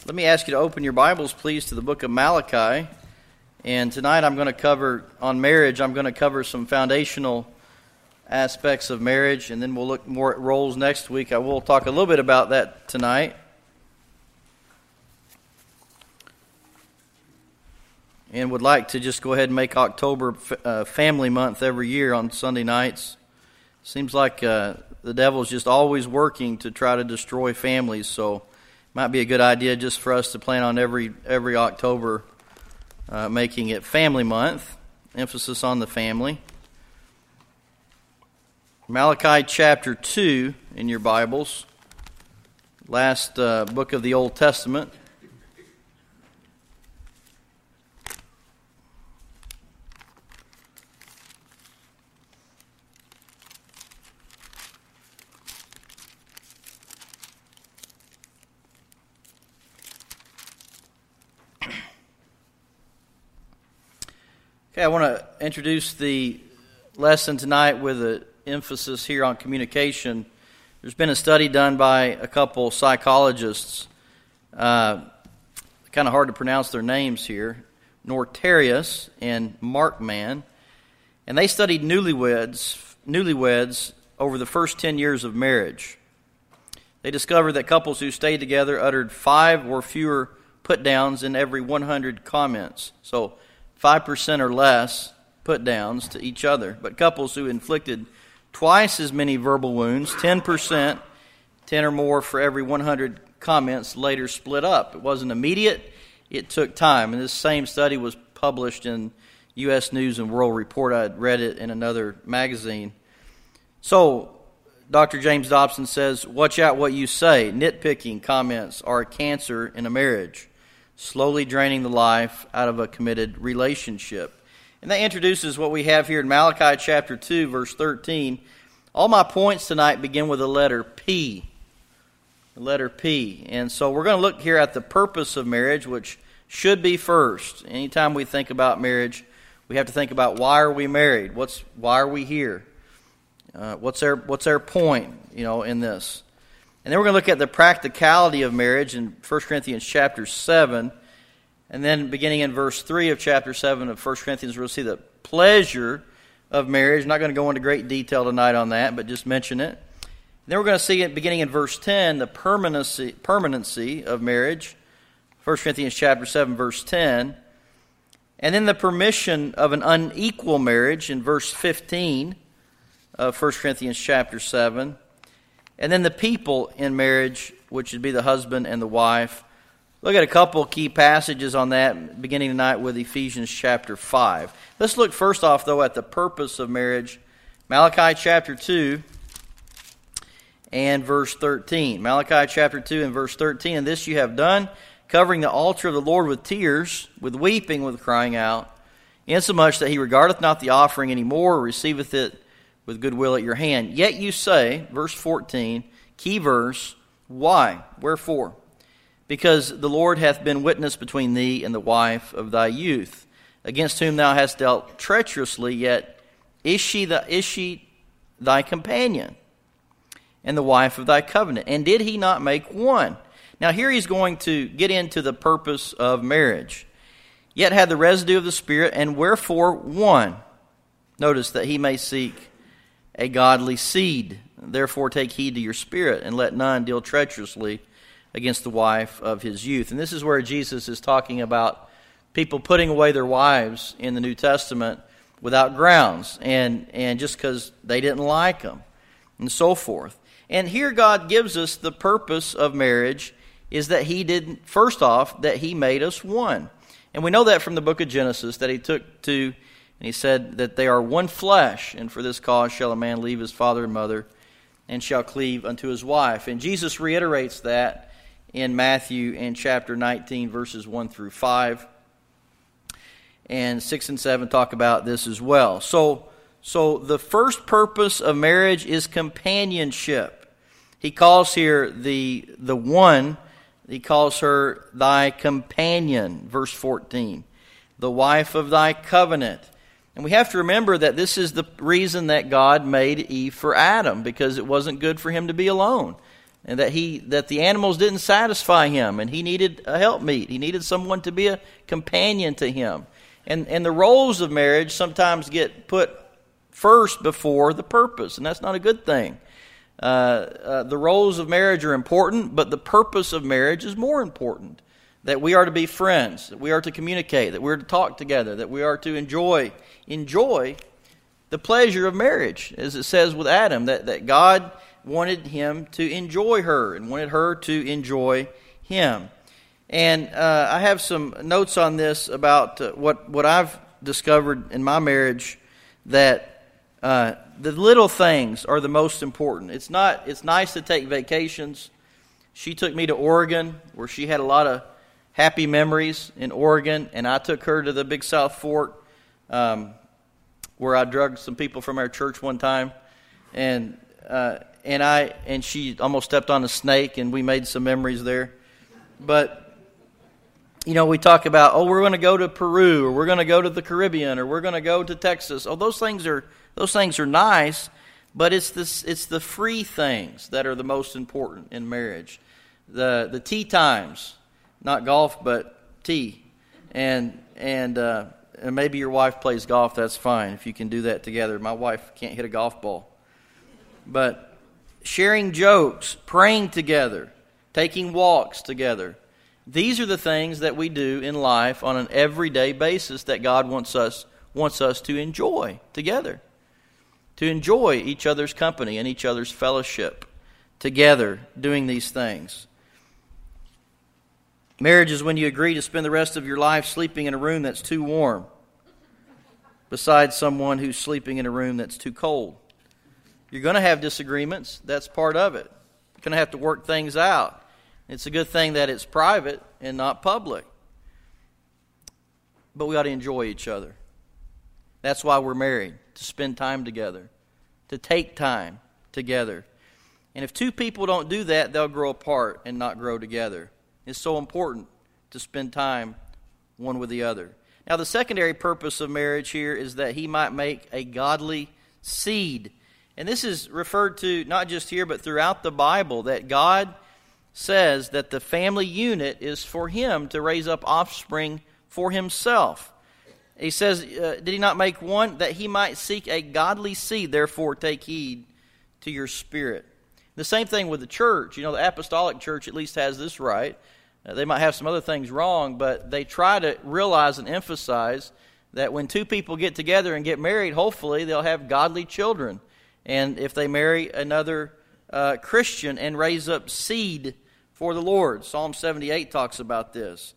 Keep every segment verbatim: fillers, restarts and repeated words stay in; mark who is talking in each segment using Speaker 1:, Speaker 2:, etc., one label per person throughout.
Speaker 1: Let me ask you to open your Bibles, please, to the book of Malachi. And tonight I'm going to cover, on marriage, I'm going to cover some foundational aspects of marriage, and then we'll look more at roles next week. I will talk a little bit about that tonight. And would like to just go ahead and make October uh, Family Month every year on Sunday nights. Seems like uh, the devil's just always working to try to destroy families, so might be a good idea just for us to plan on every every October uh, making it Family Month, emphasis on the family. Malachi chapter two in your Bibles, last uh, book of the Old Testament. Okay, I want to introduce the lesson tonight with an emphasis here on communication. There's been a study done by a couple psychologists, uh, kind of hard to pronounce their names here, Nortarius and Markman, and they studied newlyweds, newlyweds over the first ten years of marriage. They discovered that couples who stayed together uttered five or fewer put-downs in every one hundred comments. So five percent or less put-downs to each other. But couples who inflicted twice as many verbal wounds, ten percent, ten or more for every one hundred comments, later split up. It wasn't immediate. It took time. And this same study was published in U S News and World Report. I had read it in another magazine. So, Doctor James Dobson says, watch out what you say. Nitpicking comments are a cancer in a marriage, slowly draining the life out of a committed relationship. And that introduces what we have here in Malachi chapter two, verse thirteen. All my points tonight begin with the letter P. The letter P. And so we're going to look here at the purpose of marriage, which should be first. Anytime we think about marriage, we have to think about why are we married? What's why are we here? Uh, what's our what's our point, you know, in this? And then we're going to look at the practicality of marriage in First Corinthians chapter seven. And then beginning in verse three of chapter seven of First Corinthians, we'll see the pleasure of marriage. I'm not going to go into great detail tonight on that, but just mention it. And then we're going to see it beginning in verse ten, the permanency, permanency of marriage. First Corinthians chapter seven, verse ten. And then the permission of an unequal marriage in verse fifteen of First Corinthians chapter seven. And then the people in marriage, which would be the husband and the wife. Look at a couple key passages on that, beginning tonight with Ephesians chapter five. Let's look first off, though, at the purpose of marriage. Malachi chapter two and verse thirteen. Malachi chapter two and verse thirteen. And this you have done, covering the altar of the Lord with tears, with weeping, with crying out, insomuch that he regardeth not the offering any more, or receiveth it with goodwill at your hand. Yet you say, verse fourteen, key verse, why? Wherefore? Because the Lord hath been witness between thee and the wife of thy youth, against whom thou hast dealt treacherously, yet is she, the, is she thy companion, and the wife of thy covenant? And did he not make one? Now here he's going to get into the purpose of marriage. Yet had the residue of the Spirit, and wherefore one? Notice that he may seek a godly seed. Therefore take heed to your spirit, and let none deal treacherously against the wife of his youth. And this is where Jesus is talking about people putting away their wives in the New Testament without grounds, and, and just because they didn't like them, and so forth. And here God gives us the purpose of marriage is that he didn't, first off, that he made us one. And we know that from the book of Genesis, that he took to and he said that they are one flesh, and for this cause shall a man leave his father and mother, and shall cleave unto his wife. And Jesus reiterates that in Matthew in chapter nineteen, verses one through five. And six and seven talk about this as well. So, so the first purpose of marriage is companionship. He calls here the, the one, he calls her thy companion, verse fourteen. The wife of thy covenant. And we have to remember that this is the reason that God made Eve for Adam, because it wasn't good for him to be alone. and that he that the animals didn't satisfy him, and he needed a helpmeet. He needed someone to be a companion to him. And and the roles of marriage sometimes get put first before the purpose, and that's not a good thing. Uh, uh, the roles of marriage are important, but the purpose of marriage is more important. That we are to be friends, that we are to communicate, that we are to talk together, that we are to enjoy enjoy the pleasure of marriage, as it says with Adam, that, that God wanted him to enjoy her and wanted her to enjoy him. And uh, I have some notes on this about uh, what, what I've discovered in my marriage, that uh, the little things are the most important. It's not. It's nice to take vacations. She took me to Oregon, where she had a lot of happy memories in Oregon, and I took her to the Big South Fork, um, where I drugged some people from our church one time, and uh, and I and she almost stepped on a snake, and we made some memories there. But you know, we talk about, oh, we're going to go to Peru, or we're going to go to the Caribbean, or we're going to go to Texas. Oh, those things are those things are nice, but it's this it's the free things that are the most important in marriage. The the tea times, not golf, but tea, and and. Uh, And maybe your wife plays golf, that's fine if you can do that together. My wife can't hit a golf ball. But sharing jokes, praying together, taking walks together, these are the things that we do in life on an everyday basis that God wants us wants us to enjoy together. To enjoy each other's company and each other's fellowship together doing these things. Marriage is when you agree to spend the rest of your life sleeping in a room that's too warm beside someone who's sleeping in a room that's too cold. You're going to have disagreements. That's part of it. You're going to have to work things out. It's a good thing that it's private and not public. But we ought to enjoy each other. That's why we're married, to spend time together, to take time together. And if two people don't do that, they'll grow apart and not grow together. It's so important to spend time one with the other. Now, the secondary purpose of marriage here is that he might make a godly seed. And this is referred to not just here, but throughout the Bible, that God says that the family unit is for him to raise up offspring for himself. He says, uh, did he not make one that he might seek a godly seed? Therefore, take heed to your spirit. The same thing with the church. You know, the apostolic church at least has this right. Uh, they might have some other things wrong, but they try to realize and emphasize that when two people get together and get married, hopefully they'll have godly children. And if they marry another uh, Christian and raise up seed for the Lord. Psalm seventy-eight talks about this.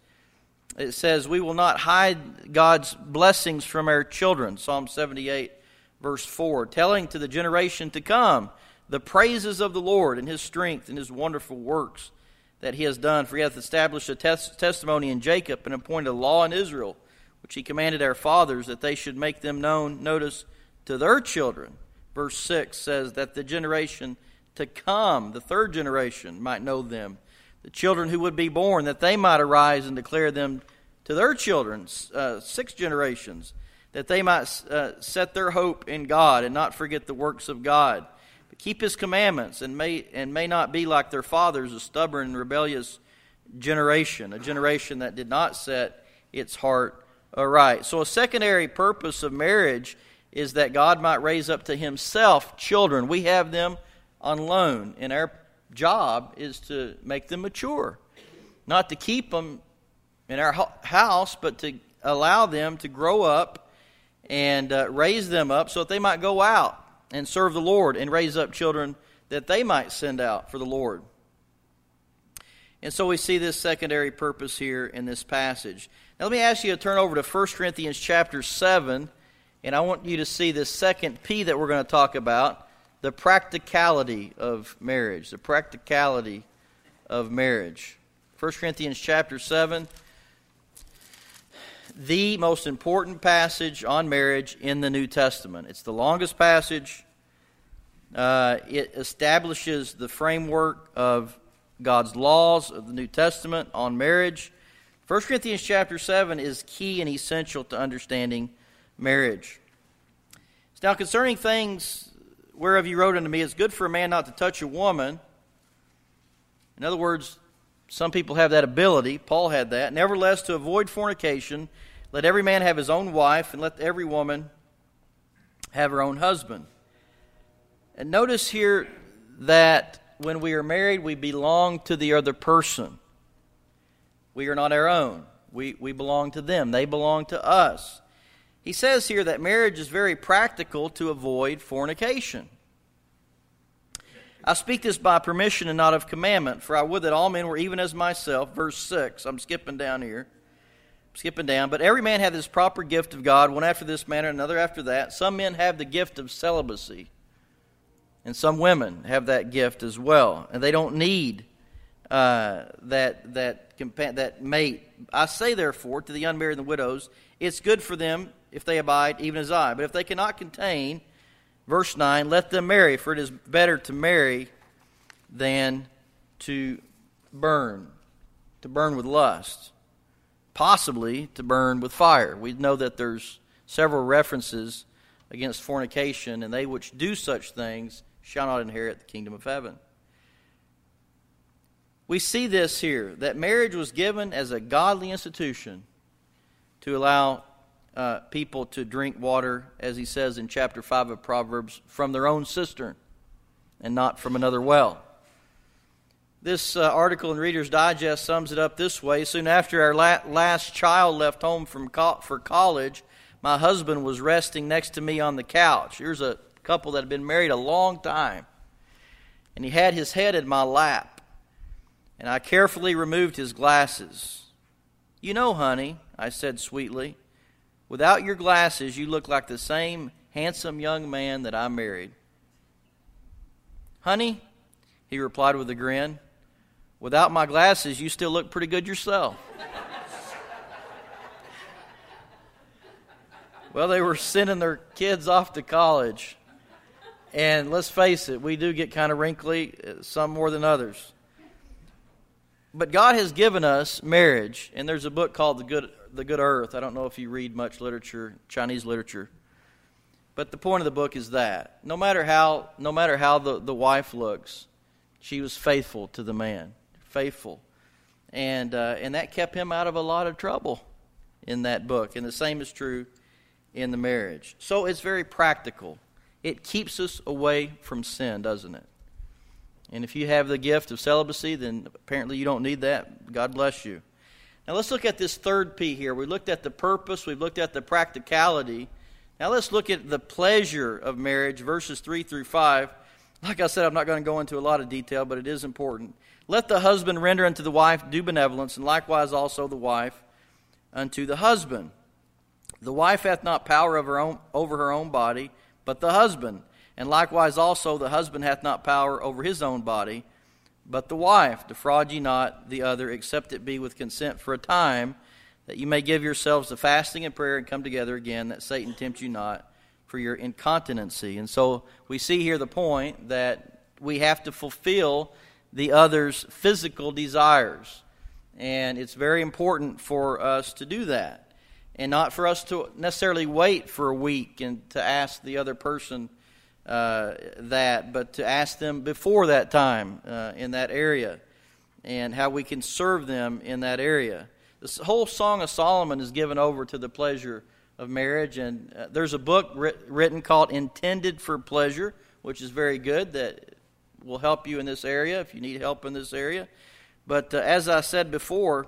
Speaker 1: It says, we will not hide God's blessings from our children. Psalm seventy-eight, verse four, telling to the generation to come the praises of the Lord and his strength and his wonderful works that he has done. For he hath established a tes- testimony in Jacob and appointed a law in Israel, which he commanded our fathers, that they should make them known, notice, to their children. Verse six says that the generation to come, the third generation, might know them. The children who would be born, that they might arise and declare them to their children, uh, six generations, that they might uh, set their hope in God and not forget the works of God, but keep his commandments and may and may not be like their fathers, a stubborn and rebellious generation, a generation that did not set its heart aright. So a secondary purpose of marriage is that God might raise up to himself children. We have them on loan, and our job is to make them mature, not to keep them in our house, but to allow them to grow up and uh, raise them up so that they might go out and serve the Lord and raise up children that they might send out for the Lord. And so we see this secondary purpose here in this passage. Now let me ask you to turn over to First Corinthians chapter seven, and I want you to see this second P that we're going to talk about, the practicality of marriage. The practicality of marriage. First Corinthians chapter seven, the most important passage on marriage in the New Testament. It's the longest passage. Uh, it establishes the framework of God's laws of the New Testament on marriage. First Corinthians chapter seven is key and essential to understanding marriage. Now, concerning things whereof you wrote unto me, it's good for a man not to touch a woman, In other words, some people have that ability. Paul had that. Nevertheless, to avoid fornication, let every man have his own wife, and let every woman have her own husband. And notice here that when we are married, we belong to the other person. We are not our own. We, we belong to them. They belong to us. He says here that marriage is very practical to avoid fornication. I speak this by permission and not of commandment, for I would that all men were even as myself. Verse six, I'm skipping down here. I'm skipping down. But every man hath his proper gift of God, one after this manner, another after that. Some men have the gift of celibacy, and some women have that gift as well. And they don't need uh, that, that, compa- that mate. I say, therefore, to the unmarried and the widows, it's good for them if they abide, even as I. But if they cannot contain, verse nine, let them marry, for it is better to marry than to burn, to burn with lust, possibly to burn with fire. We know that there's several references against fornication, and they which do such things shall not inherit the kingdom of heaven. We see this here, that marriage was given as a godly institution to allow Uh, people to drink water, as he says in chapter five of Proverbs, from their own cistern and not from another well. This uh, article in Reader's Digest sums it up this way. Soon after our la- last child left home from co- for college, my husband was resting next to me on the couch. Here's a couple that had been married a long time. And he had his head in my lap. And I carefully removed his glasses. You know, honey, I said sweetly, without your glasses, you look like the same handsome young man that I married. Honey, he replied with a grin, without my glasses, you still look pretty good yourself. Well, they were sending their kids off to college. And let's face it, we do get kind of wrinkly, some more than others. But God has given us marriage, and there's a book called The Good The Good Earth. I don't know if you read much literature, Chinese literature. But the point of the book is that no matter how no matter how the, the wife looks, she was faithful to the man. Faithful. And uh, and that kept him out of a lot of trouble in that book. And the same is true in the marriage. So it's very practical. It keeps us away from sin, doesn't it? And if you have the gift of celibacy, then apparently you don't need that. God bless you. Now let's look at this third P here. We looked at the purpose. We've looked at the practicality. Now let's look at the pleasure of marriage, verses three through five. Like I said, I'm not going to go into a lot of detail, but it is important. Let the husband render unto the wife due benevolence, and likewise also the wife unto the husband. The wife hath not power over her own, over her own body, but the husband. And likewise also the husband hath not power over his own body, but the wife. Defraud ye not the other, except it be with consent for a time, that you may give yourselves to fasting and prayer and come together again, that Satan tempt you not for your incontinency. And so we see here the point that we have to fulfill the other's physical desires. And it's very important for us to do that. And not for us to necessarily wait for a week and to ask the other person uh, that, but to ask them before that time uh, in that area and how we can serve them in that area. This whole Song of Solomon is given over to the pleasure of marriage, and uh, there's a book writ- written called Intended for Pleasure, which is very good, that will help you in this area if you need help in this area. But uh, as I said before,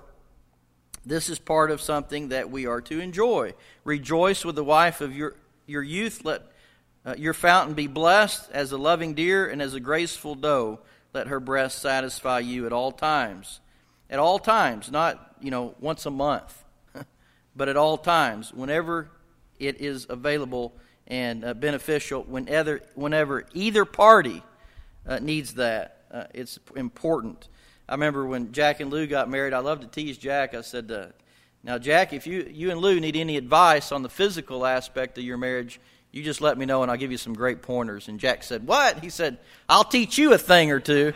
Speaker 1: this is part of something that we are to enjoy. Rejoice with the wife of your, your youth. Let uh, your fountain be blessed as a loving deer and as a graceful doe. Let her breast satisfy you at all times. At all times, not, you know, once a month, but at all times, whenever it is available and uh, beneficial, whenever, whenever either party uh, needs that, uh, it's important. I remember when Jack and Lou got married, I loved to tease Jack. I said, uh, now, Jack, if you, you and Lou need any advice on the physical aspect of your marriage, you just let me know and I'll give you some great pointers. And Jack said, what? He said, I'll teach you a thing or two.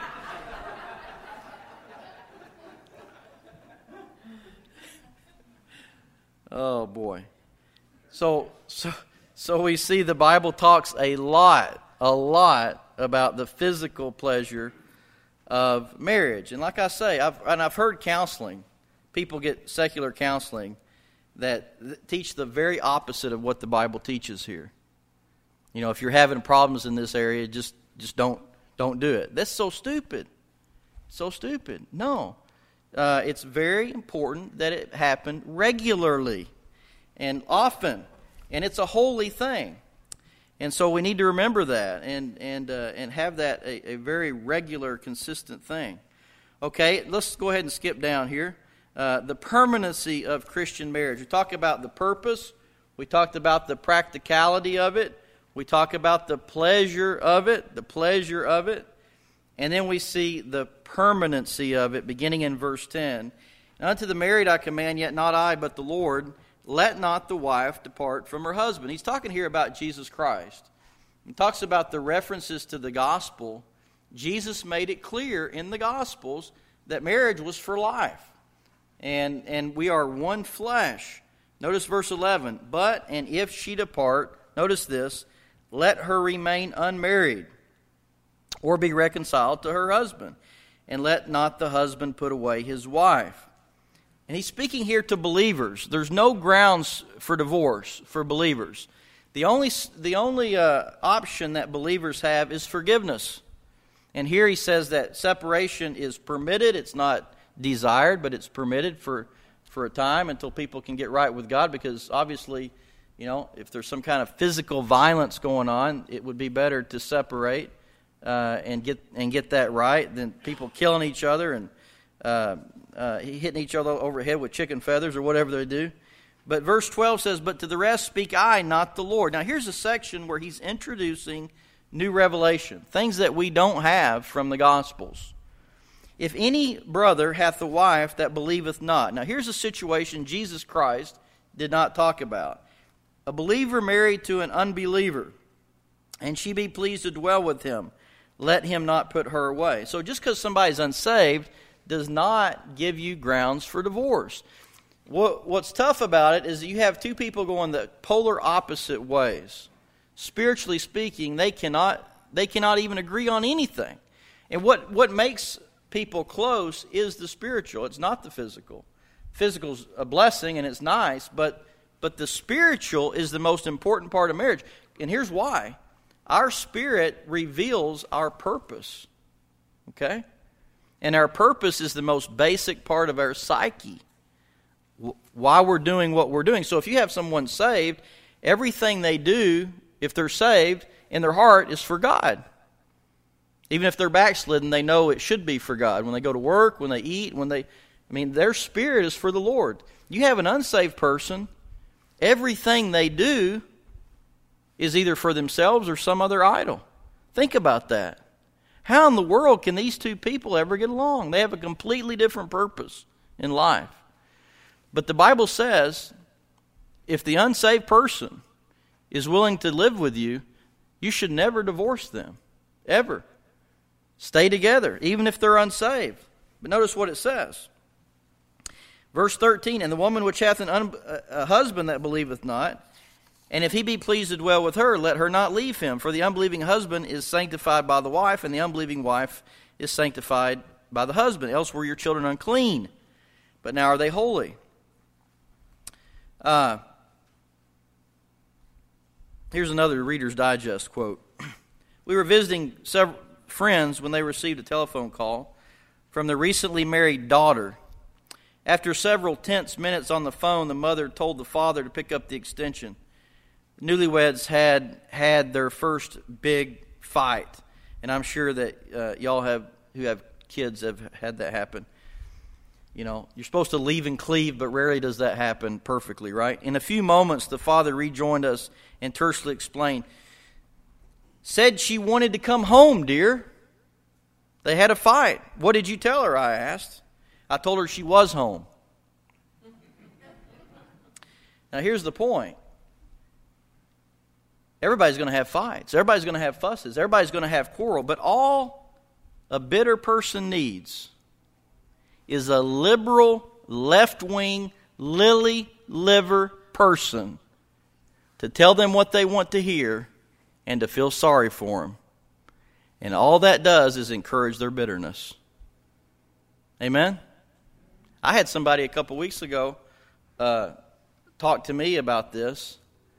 Speaker 1: Oh, boy. So, so, so we see the Bible talks a lot, a lot about the physical pleasure of marriage. And like I say, I've, and I've heard counseling. People get secular counseling that teach the very opposite of what the Bible teaches here. You know, if you're having problems in this area, just just don't don't do it. That's so stupid. So stupid. No. Uh, it's very important that it happen regularly and often. And it's a holy thing. And so we need to remember that and and uh, and have that a, a very regular, consistent thing. Okay, let's go ahead and skip down here. Uh, the permanency of Christian marriage. We talked about the purpose. We talked about the practicality of it. We talk about the pleasure of it, the pleasure of it. And then we see the permanency of it, beginning in verse ten. And unto the married I command, yet not I, but the Lord, let not the wife depart from her husband. He's talking here about Jesus Christ. He talks about the references to the gospel. Jesus made it clear in the Gospels that marriage was for life. And, and we are one flesh. Notice verse eleven. But, and if she depart, notice this, let her remain unmarried, or be reconciled to her husband, and let not the husband put away his wife. And he's speaking here to believers. There's no grounds for divorce for believers. The only, the only uh, option that believers have is forgiveness. And here he says that separation is permitted. It's not desired, but it's permitted for, for a time until people can get right with God, because obviously, you know, if there's some kind of physical violence going on, it would be better to separate uh, and get and get that right than people killing each other and uh, uh, hitting each other over the head with chicken feathers or whatever they do. But verse twelve says, but to the rest speak I, not the Lord. Now here's a section where he's introducing new revelation, things that we don't have from the Gospels. If any brother hath a wife that believeth not. Now here's a situation Jesus Christ did not talk about. A believer married to an unbeliever, and she be pleased to dwell with him, let him not put her away. So just because somebody's unsaved does not give you grounds for divorce. What, what's tough about it is that you have two people going the polar opposite ways. Spiritually speaking, they cannot they cannot even agree on anything. And what, what makes people close is the spiritual. It's not the physical. Physical's a blessing and it's nice, but but the spiritual is the most important part of marriage. And here's why. Our spirit reveals our purpose. Okay? And our purpose is the most basic part of our psyche. Why we're doing what we're doing. So if you have someone saved, everything they do, if they're saved, in their heart is for God. Even if they're backslidden, they know it should be for God. When they go to work, when they eat, when they... I mean, their spirit is for the Lord. You have an unsaved person, everything they do is either for themselves or some other idol. Think about that. How in the world can these two people ever get along? They have a completely different purpose in life. But the Bible says, if the unsaved person is willing to live with you, you should never divorce them. Ever. Stay together, even if they're unsaved. But notice what it says. Verse thirteen, and the woman which hath an un- a husband that believeth not, and if he be pleased to dwell with her, let her not leave him. For the unbelieving husband is sanctified by the wife, and the unbelieving wife is sanctified by the husband. Else were your children unclean, but now are they holy. Uh, here's another Reader's Digest quote. We were visiting several friends when they received a telephone call from the recently married daughter. After several tense minutes on the phone, the mother told the father to pick up the extension. The newlyweds had had their first big fight, and I'm sure that uh, y'all have who have kids have had that happen. You know, you're supposed to leave and cleave, but rarely does that happen perfectly, right? In a few moments, the father rejoined us and tersely explained, said she wanted to come home, dear. They had a fight. What did you tell her, I asked. I told her she was home. Now, here's the point. Everybody's going to have fights. Everybody's going to have fusses. Everybody's going to have quarrel. But all a bitter person needs is a liberal, left-wing, lily-liver person to tell them what they want to hear and to feel sorry for them. And all that does is encourage their bitterness. Amen? I had somebody a couple weeks ago uh, talk to me about this,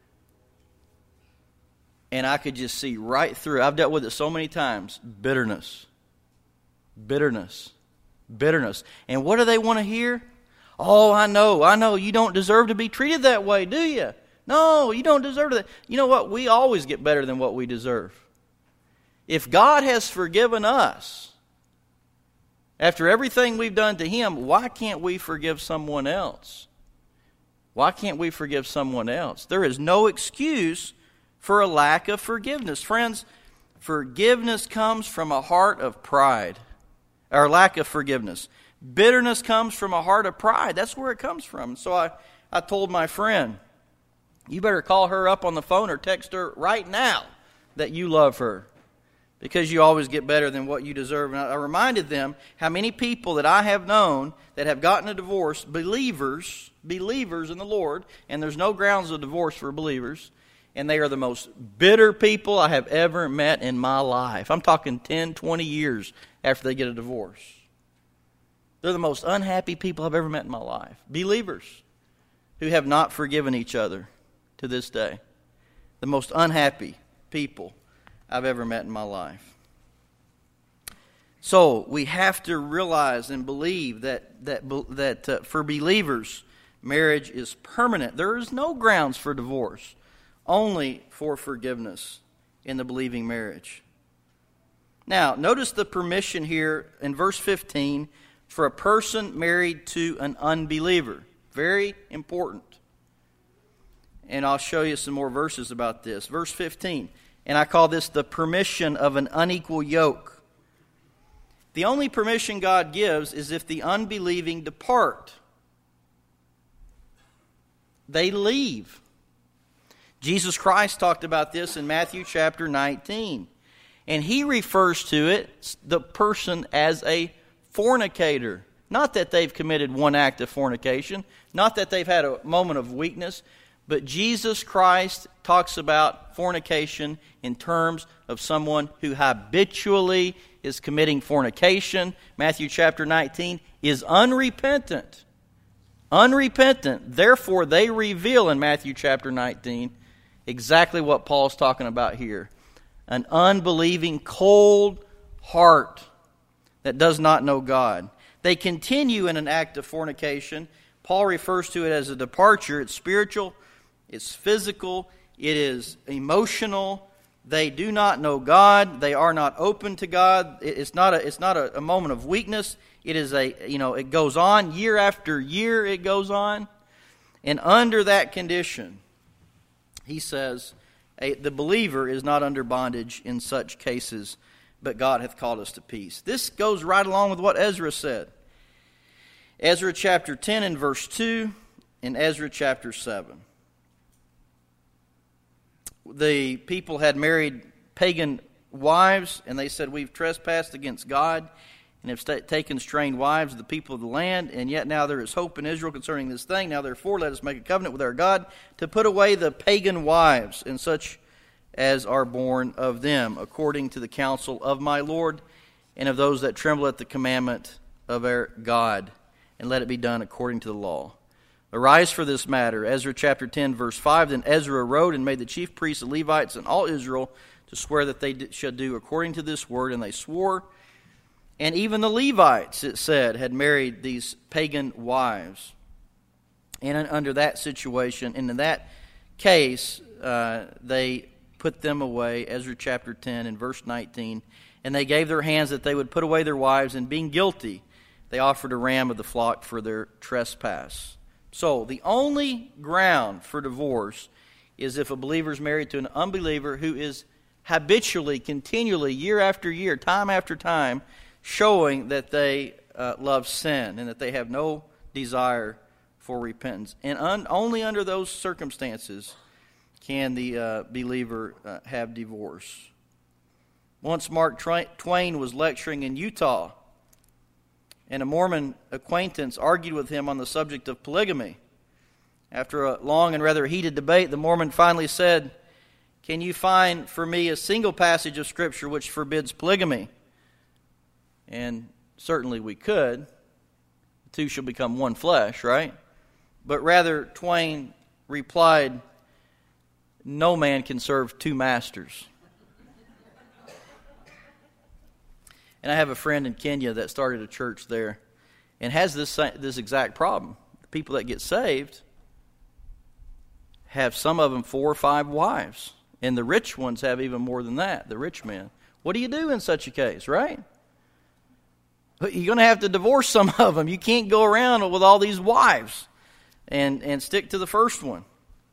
Speaker 1: and I could just see right through. I've dealt with it so many times. Bitterness. Bitterness. Bitterness. And what do they want to hear? Oh, I know, I know. You don't deserve to be treated that way, do you? No, you don't deserve that. You know what? We always get better than what we deserve. If God has forgiven us, after everything we've done to Him, why can't we forgive someone else? Why can't we forgive someone else? There is no excuse for a lack of forgiveness. Friends, forgiveness comes from a heart of pride, or lack of forgiveness. Bitterness comes from a heart of pride. That's where it comes from. So I, I told my friend, you better call her up on the phone or text her right now that you love her, because you always get better than what you deserve. And I reminded them how many people that I have known that have gotten a divorce, believers, believers in the Lord, and there's no grounds of divorce for believers, and they are the most bitter people I have ever met in my life. I'm talking ten, twenty years after they get a divorce. They're the most unhappy people I've ever met in my life. Believers who have not forgiven each other to this day. The most unhappy people I've ever met in my life. So we have to realize and believe that that that uh, for believers, marriage is permanent. There is no grounds for divorce, only for forgiveness in the believing marriage. Now, notice the permission here in verse fifteen for a person married to an unbeliever. Very important. And I'll show you some more verses about this. Verse fifteen. And I call this the permission of an unequal yoke. The only permission God gives is if the unbelieving depart. They leave. Jesus Christ talked about this in Matthew chapter nineteen. And He refers to it, the person, as a fornicator. Not that they've committed one act of fornication. Not that they've had a moment of weakness. But Jesus Christ talks about fornication in terms of someone who habitually is committing fornication. Matthew chapter nineteen is unrepentant. Unrepentant. Therefore, they reveal in Matthew chapter nineteen exactly what Paul's talking about here. An unbelieving, cold heart that does not know God. They continue in an act of fornication. Paul refers to it as a departure. It's spiritual. It's physical, it is emotional. They do not know God. They are not open to God. It's not a it's not a, a moment of weakness. It is a you know it goes on year after year. It goes on, and under that condition, he says, a, the believer is not under bondage in such cases, but God hath called us to peace. This goes right along with what Ezra said. Ezra chapter ten and verse two, and Ezra chapter seven. The people had married pagan wives, and they said, we've trespassed against God and have st- taken strange wives of the people of the land, and yet now there is hope in Israel concerning this thing. Now therefore let us make a covenant with our God to put away the pagan wives and such as are born of them, according to the counsel of my Lord and of those that tremble at the commandment of our God, and let it be done according to the law. Arise for this matter. Ezra chapter ten, verse five. Then Ezra wrote and made the chief priests, the Levites, and all Israel to swear that they should do according to this word. And they swore. And even the Levites, it said, had married these pagan wives. And under that situation, and in that case, uh, they put them away. Ezra chapter ten and verse nineteen. And they gave their hands that they would put away their wives, and being guilty, they offered a ram of the flock for their trespass. So, the only ground for divorce is if a believer is married to an unbeliever who is habitually, continually, year after year, time after time, showing that they uh, love sin and that they have no desire for repentance. And un- only under those circumstances can the uh, believer uh, have divorce. Once Mark Twain was lecturing in Utah, and a Mormon acquaintance argued with him on the subject of polygamy. After a long and rather heated debate, the Mormon finally said, "Can you find for me a single passage of Scripture which forbids polygamy?" And certainly we could. two shall become one flesh, right? But rather, twain replied, no man can serve two masters. And I have a friend in Kenya that started a church there and has this this exact problem. The people that get saved have, some of them, four or five wives. And the rich ones have even more than that, the rich men. What do you do in such a case, right? You're going to have to divorce some of them. You can't go around with all these wives and, and stick to the first one.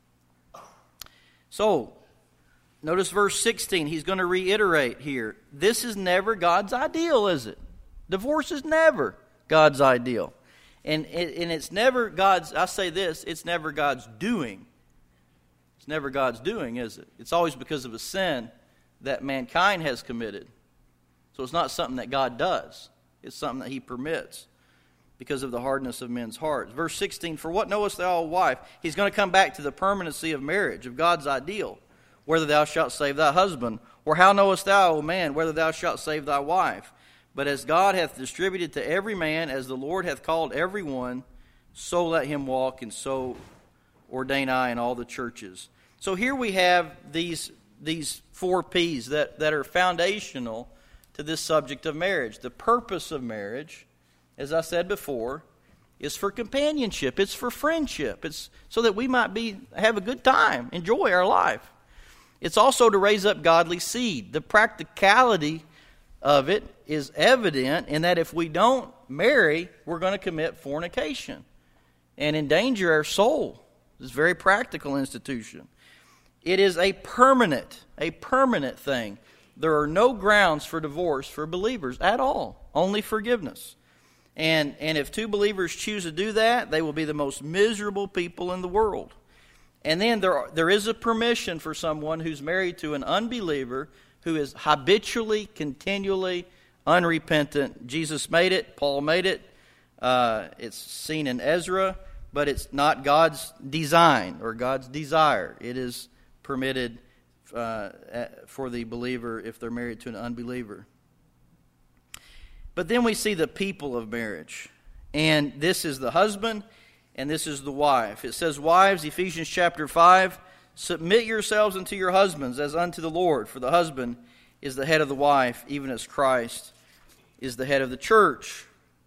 Speaker 1: So, notice verse sixteen. He's going to reiterate here. This is never God's ideal, is it? Divorce is never God's ideal. And, and it's never God's, I say this, it's never God's doing. It's never God's doing, is it? It's always because of a sin that mankind has committed. So it's not something that God does. It's something that He permits because of the hardness of men's hearts. Verse sixteen, for what knowest thou, O wife? He's going to come back to the permanency of marriage, of God's ideal, whether thou shalt save thy husband. Or how knowest thou, O man, whether thou shalt save thy wife? But as God hath distributed to every man, as the Lord hath called every one, so let him walk, and so ordain I in all the churches. So here we have these, these four P's that, that are foundational to this subject of marriage. The purpose of marriage, as I said before, is for companionship. It's for friendship. It's so that we might be have a good time, enjoy our life. It's also to raise up godly seed. The practicality of it is evident in that if we don't marry, we're going to commit fornication and endanger our soul. It's a very practical institution. It is a permanent, a permanent thing. There are no grounds for divorce for believers at all, only forgiveness. And, and if two believers choose to do that, they will be the most miserable people in the world. And then there are, there is a permission for someone who's married to an unbeliever who is habitually, continually unrepentant. Jesus made it. Paul made it. Uh, it's seen in Ezra, but it's not God's design or God's desire. It is permitted uh, for the believer if they're married to an unbeliever. But then we see the people of marriage. And this is the husband and this is the wife. It says, wives, Ephesians chapter five, submit yourselves unto your husbands as unto the Lord. For the husband is the head of the wife, even as Christ is the head of the church.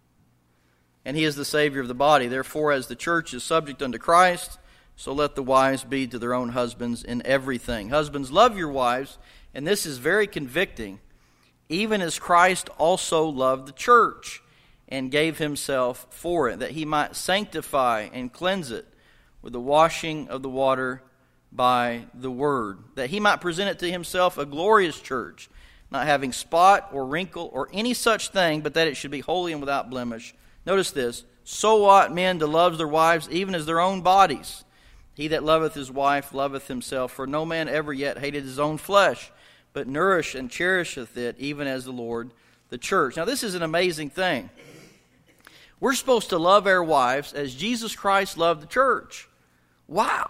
Speaker 1: And He is the Savior of the body. Therefore, as the church is subject unto Christ, so let the wives be to their own husbands in everything. Husbands, love your wives, and this is very convicting, even as Christ also loved the church and gave Himself for it, that He might sanctify and cleanse it with the washing of the water by the word, that He might present it to Himself a glorious church, not having spot or wrinkle or any such thing, but that it should be holy and without blemish. Notice this, so ought men to love their wives even as their own bodies. He that loveth his wife loveth himself, for no man ever yet hated his own flesh, but nourisheth and cherisheth it, even as the Lord the church. Now this is an amazing thing. We're supposed to love our wives as Jesus Christ loved the church. Wow.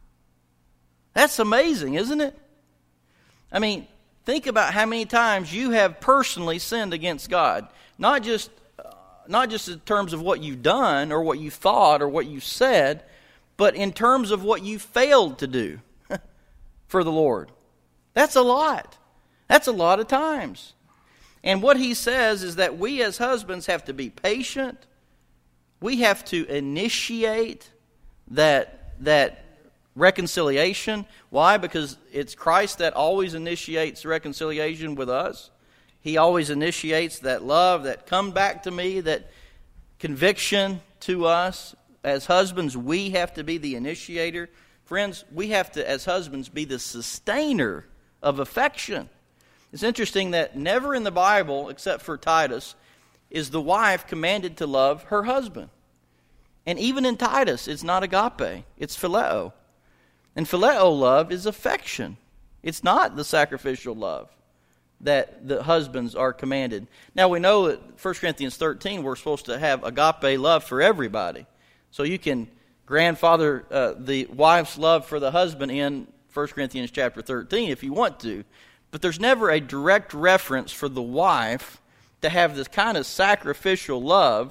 Speaker 1: That's amazing, isn't it? I mean, think about how many times you have personally sinned against God. Not just, uh, not just in terms of what you've done or what you thought or what you said, but in terms of what you failed to do for the Lord. That's a lot. That's a lot of times. And what he says is that we as husbands have to be patient. We have to initiate that, that reconciliation. Why? Because it's Christ that always initiates reconciliation with us. He always initiates that love, that come back to me, that conviction to us. As husbands, we have to be the initiator. Friends, we have to, as husbands, be the sustainer of affection. It's interesting that never in the Bible, except for Titus, is the wife commanded to love her husband. And even in Titus, it's not agape, it's phileo. And phileo love is affection. It's not the sacrificial love that the husbands are commanded. Now we know that First Corinthians thirteen, we're supposed to have agape love for everybody. So you can grandfather uh, the wife's love for the husband in First Corinthians chapter thirteen if you want to. But there's never a direct reference for the wife to have this kind of sacrificial love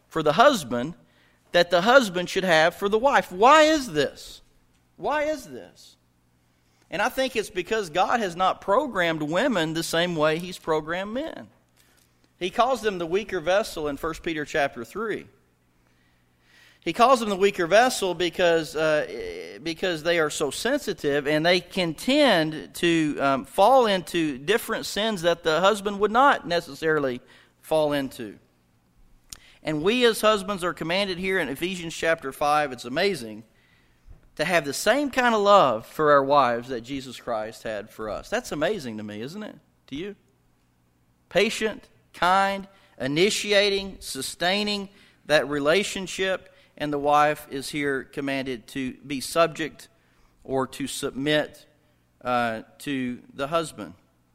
Speaker 1: for the husband that the husband should have for the wife. Why is this? Why is this? And I think it's because God has not programmed women the same way He's programmed men. He calls them the weaker vessel in First Peter chapter three. He calls them the weaker vessel because uh, because they are so sensitive, and they can tend to um, fall into different sins that the husband would not necessarily fall into. And we as husbands are commanded here in Ephesians chapter five, it's amazing, to have the same kind of love for our wives that Jesus Christ had for us. That's amazing to me, isn't it? To you? Patient, kind, initiating, sustaining that relationship. And the wife is here commanded to be subject or to submit uh, to the husband.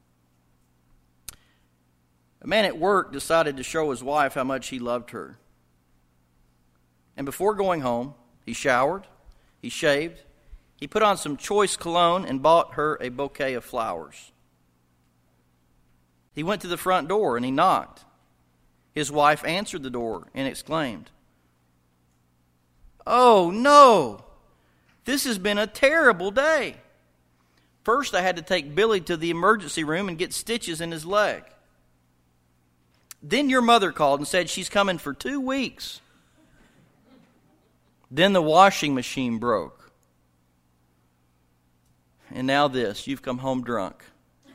Speaker 1: A man at work decided to show his wife how much he loved her. And before going home, he showered, he shaved, he put on some choice cologne and bought her a bouquet of flowers. He went to the front door and he knocked. His wife answered the door and exclaimed, "Oh, no, this has been a terrible day. First, I had to take Billy to the emergency room and get stitches in his leg. Then your mother called and said she's coming for two weeks. Then the washing machine broke. And now this, you've come home drunk."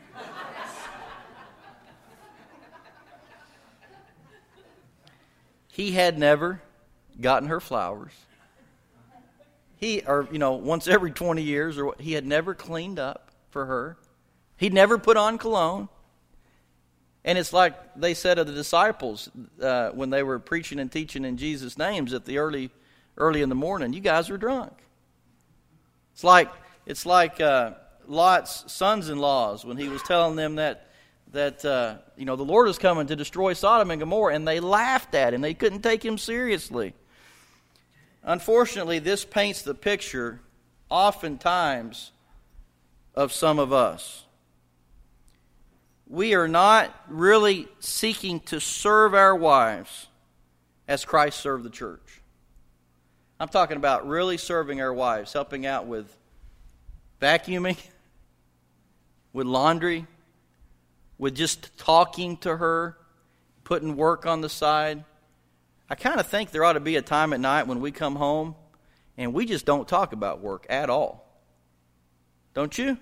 Speaker 1: He had never gotten her flowers. He, or, you know, once every twenty years, or he had never cleaned up for her. He'd never put on cologne. And it's like they said of the disciples uh, when they were preaching and teaching in Jesus' names at the early, early in the morning, "You guys are drunk." It's like it's like uh, Lot's sons-in-laws when he was telling them that that uh, you know the Lord is coming to destroy Sodom and Gomorrah, and they laughed at him. They couldn't take him seriously. Unfortunately, this paints the picture, oftentimes, of some of us. We are not really seeking to serve our wives as Christ served the church. I'm talking about really serving our wives, helping out with vacuuming, with laundry, with just talking to her, putting work on the side. I kind of think there ought to be a time at night when we come home and we just don't talk about work at all. Don't you?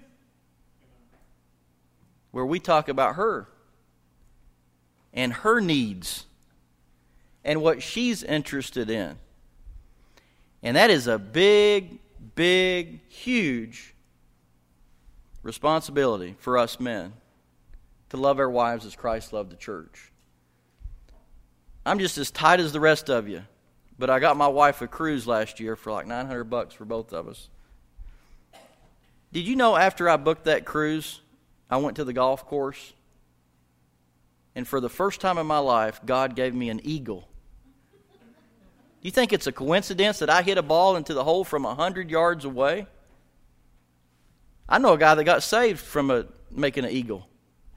Speaker 1: Where we talk about her and her needs and what she's interested in. And that is a big, big, huge responsibility for us men to love our wives as Christ loved the church. I'm just as tight as the rest of you, but I got my wife a cruise last year for like nine hundred bucks for both of us. Did you know after I booked that cruise, I went to the golf course, and for the first time in my life, God gave me an eagle. Do you think it's a coincidence that I hit a ball into the hole from one hundred yards away? I know a guy that got saved from a, making an eagle.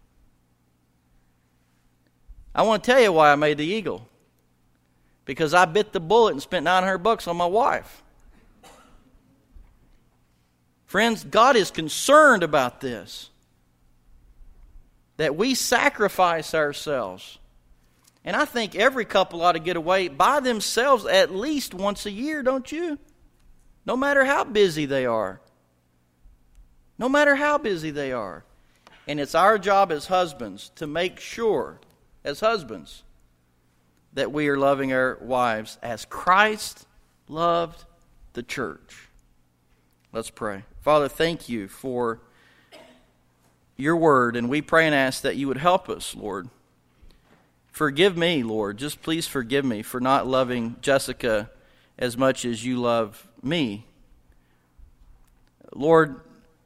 Speaker 1: I want to tell you why I made the eagle. Because I bit the bullet and spent nine hundred bucks on my wife. Friends, God is concerned about this. That we sacrifice ourselves. And I think every couple ought to get away by themselves at least once a year, don't you? No matter how busy they are. No matter how busy they are. And it's our job as husbands to make sure, as husbands, that we are loving our wives as Christ loved the church. Let's pray. Father, thank you for your word, and we pray and ask that you would help us, Lord. Forgive me, Lord. Just please forgive me for not loving Jessica as much as you love me. Lord,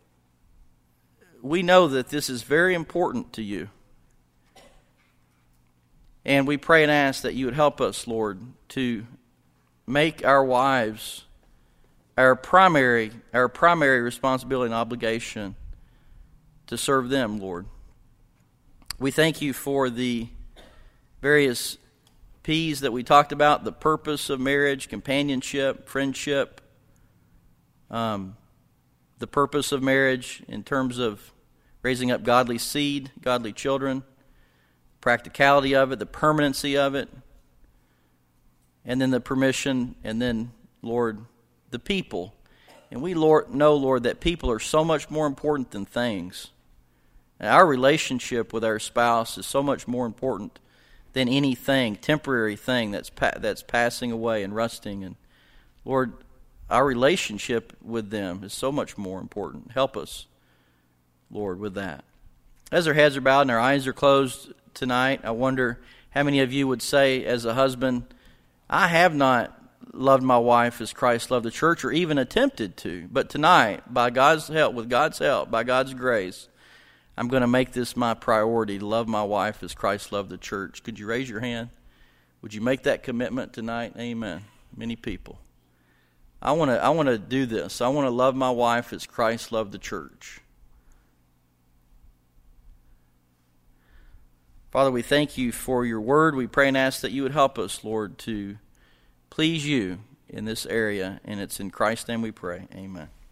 Speaker 1: we know that this is very important to you. And we pray and ask that you would help us, Lord, to make our wives our primary, our primary responsibility and obligation to serve them, Lord. We thank you for the various P's that we talked about, the purpose of marriage, companionship, friendship, um, the purpose of marriage in terms of raising up godly seed, godly children, practicality of it, the permanency of it, and then the permission, and then, Lord, the people. And we Lord, know, Lord, that people are so much more important than things. And our relationship with our spouse is so much more important than anything, temporary thing that's pa- that's passing away and rusting. And Lord, our relationship with them is so much more important. Help us, Lord, with that. As our heads are bowed and our eyes are closed tonight, I wonder how many of you would say as a husband, I have not loved my wife as Christ loved the church, or even attempted to. But tonight, by God's help, with God's help, by God's grace, I'm going to make this my priority to love my wife as Christ loved the church. Could you raise your hand? Would you make that commitment tonight? Amen. Many people. I want to I want to do this. I want to love my wife as Christ loved the church. Father, we thank you for your word. We pray and ask that you would help us, Lord, to please you in this area. And it's in Christ's name we pray. Amen.